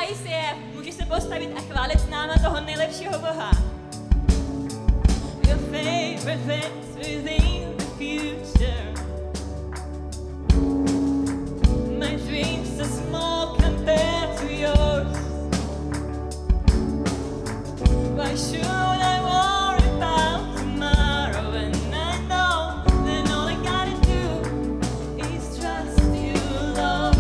ICF, můžeš se postavit a chválit s náma toho nejlepšího Boha. Your favorite things within the future. My dreams are small compared to yours. Why should I worry about tomorrow when I know that all I gotta do is trust you, Lord.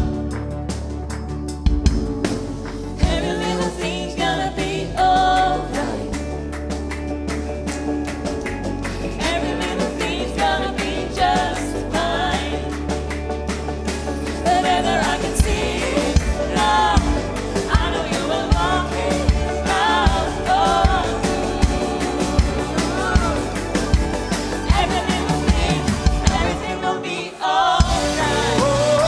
Every little thing's gonna be alright. Every little thing's gonna be just fine. Whenever I can see it, Lord, I know you will walk it out for every little thing, everything will be alright.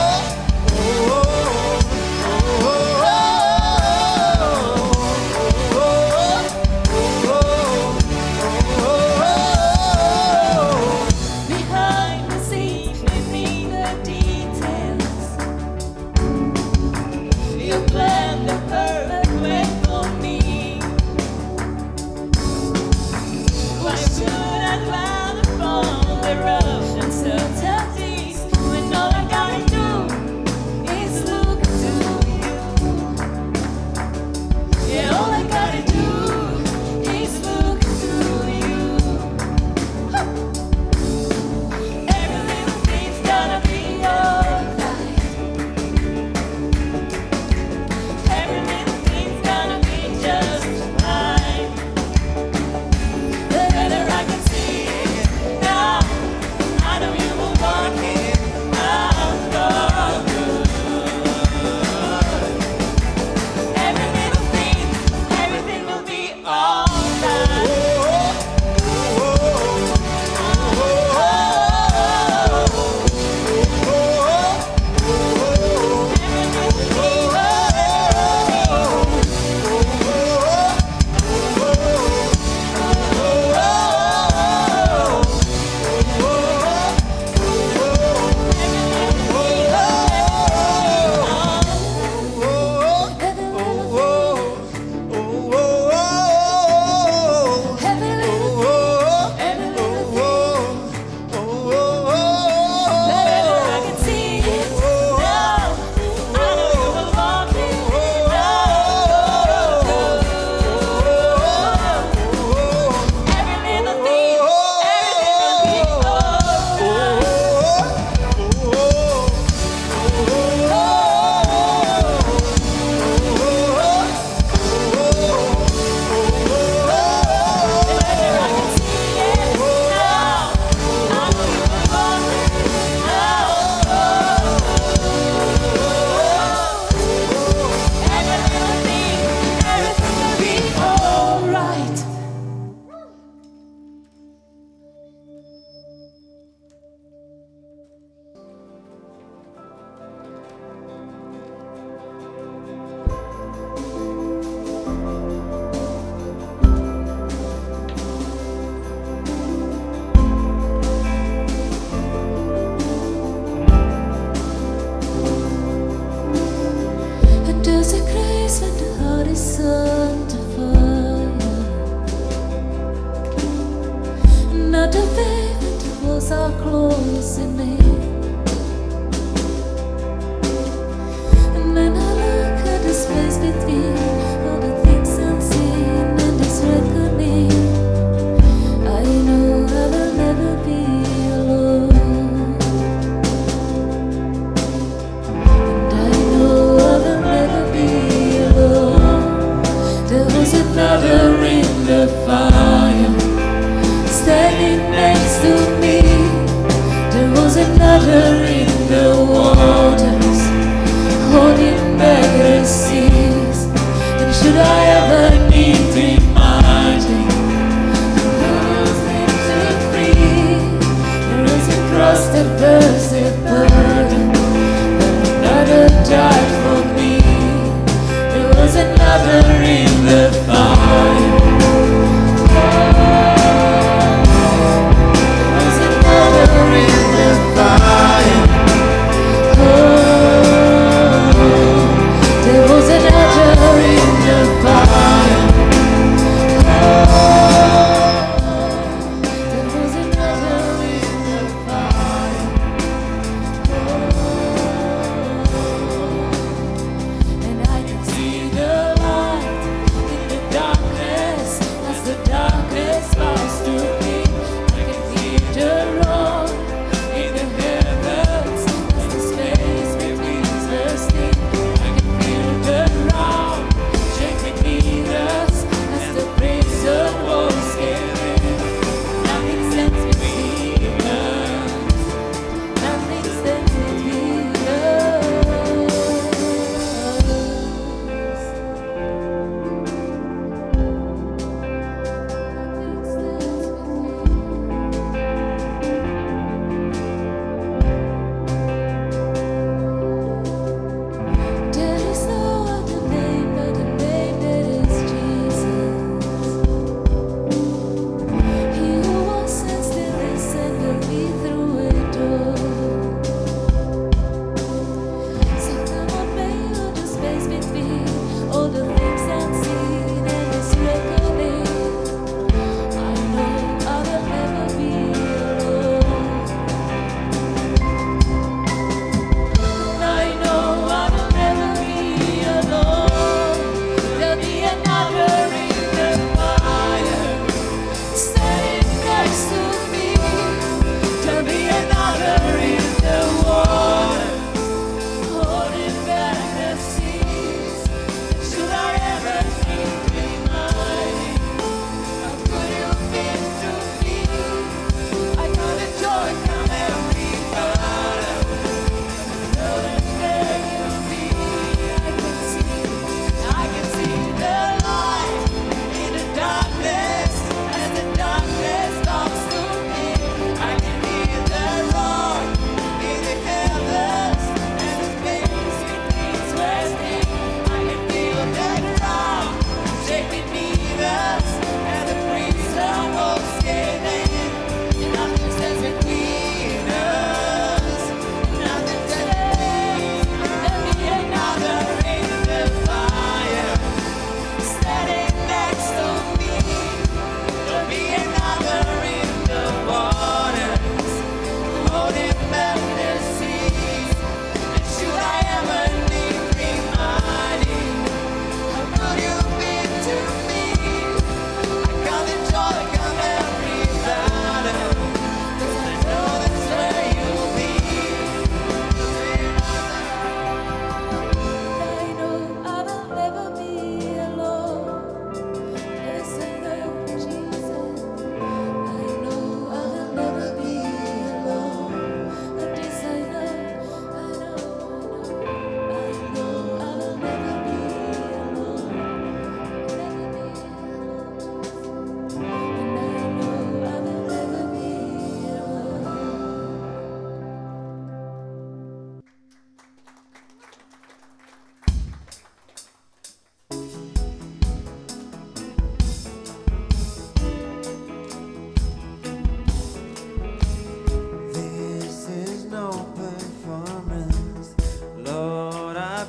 Behind the scenes, maybe the details. You planned the perfect way for me. Why should I dwell upon the rough uncertainties when all I gotta do is look to you? Yeah, all I gotta do is look to you. Every little thing's gonna be alright. Every little thing's gonna be just fine. Whether I can see it now, I know you will walk it out for good. Every little thing, everything will be alright. There's a grace when the heart is under fire. Not a way when the walls are closing in. And when I look at the space between all the things unseen and this reckoning, I know I will never be alone. And I know I will never be alone. There was another in the fire, standing next to me. There was another in the waters, holding back the seas. And should I ever need to imagine those things to free, there is a cross that bears a burden, but another died for me. There was another in the fire. There was another in the fire. Oh, there was another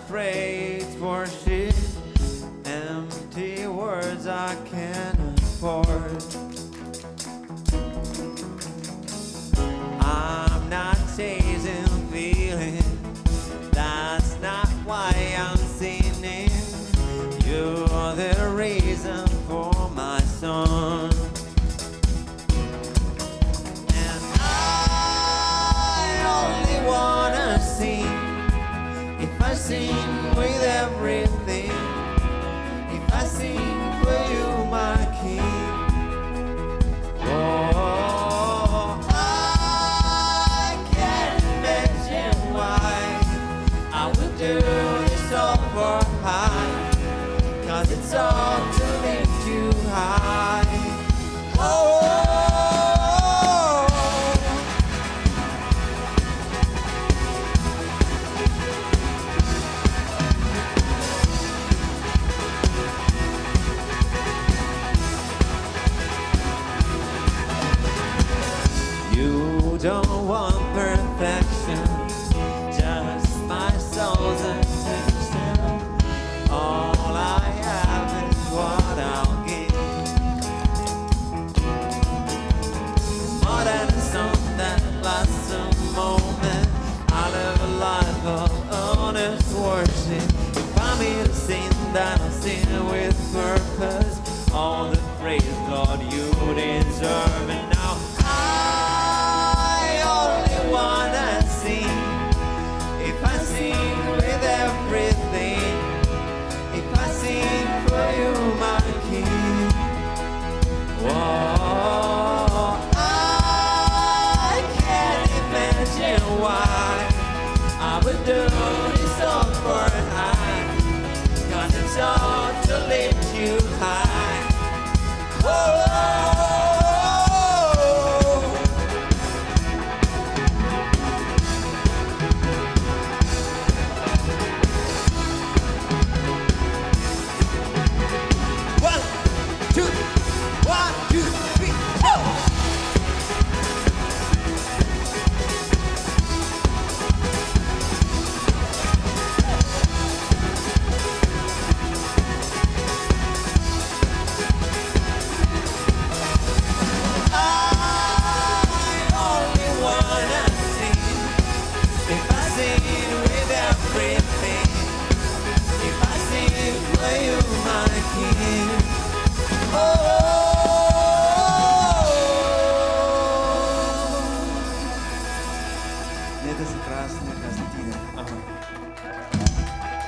praise, worship, empty words I can't afford. I'm not chasing feeling, that's not why I'm singing. You're the reason for my song. And I only wanna sing, if I sing with everything, if I sing for you, my King. Oh, I can't imagine why I would do this all for high, 'cause it's all to lift you high. Oh, you don't want perfection, just my soul's attention. All I have is what I'll give. More than a song that lasts a moment, I live a life of honest worship. If I'm here to sing, then I'll sing with purpose. All the praise, Lord, you deserve it now. I only wanna sing, if I sing with everything, if I sing for you, my King. Whoa, I can't imagine why I would do this all for high, 'cause it's all to lift you high. Whoa. One, two, three, go! I only wanna sing, if I sing with everything, if I sing for you, my King. Это прекрасная красная.